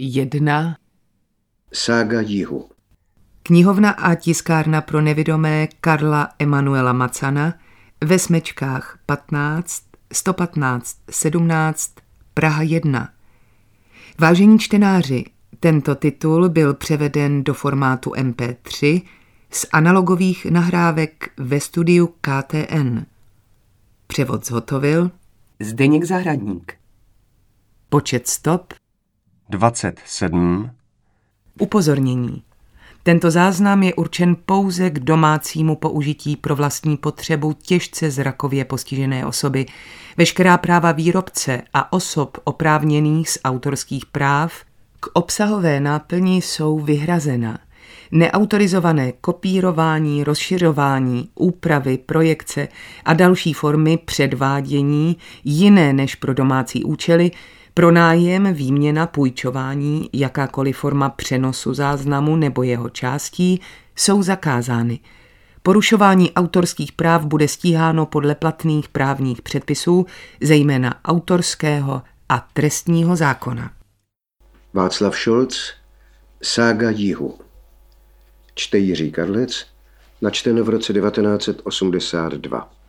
1. Sága jihu. Knihovna a tiskárna pro nevidomé Karla Emanuela Macana ve Smečkách 15, 115, 17, Praha 1. Vážení čtenáři, tento titul byl převeden do formátu MP3 z analogových nahrávek ve studiu KTN. Převod zhotovil Zdeněk Zahradník. Počet stop 27. Upozornění. Tento záznam je určen pouze k domácímu použití pro vlastní potřebu těžce zrakově postižené osoby. Veškerá práva výrobce a osob oprávněných z autorských práv k obsahové náplni jsou vyhrazena. Neautorizované kopírování, rozšiřování, úpravy, projekce a další formy předvádění jiné než pro domácí účely, pronájem, výměna, půjčování, jakákoliv forma přenosu záznamu nebo jeho částí jsou zakázány. Porušování autorských práv bude stíháno podle platných právních předpisů, zejména autorského a trestního zákona. Václav Šolc, Sága jihu. Čte Jiří Karlec, načteno v roce 1982.